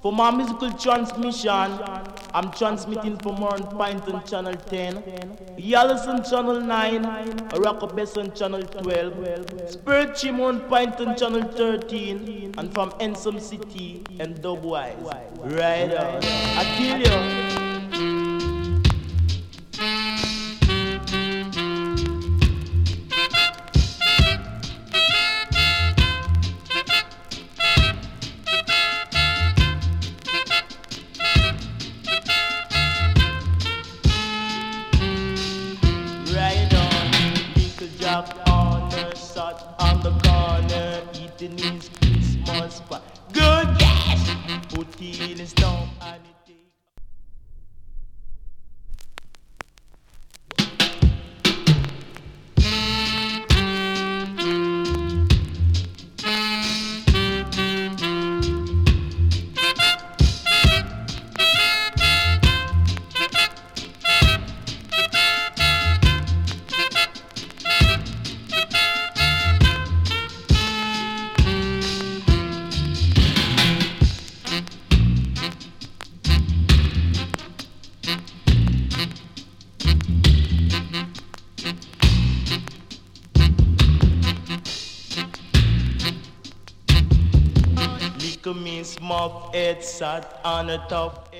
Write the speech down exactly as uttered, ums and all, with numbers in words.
For my musical transmission, I'm transmitting from on Pinton Channel ten, Yallison Channel nine, Rockabesson Channel twelve, Spirit Chimon Pinton Channel thirteen, and from Ensom City and Dubwise. Right on. I kill you. His Christmas pie. Good gas, put in his stomach and it take. Means muff head sat on the top.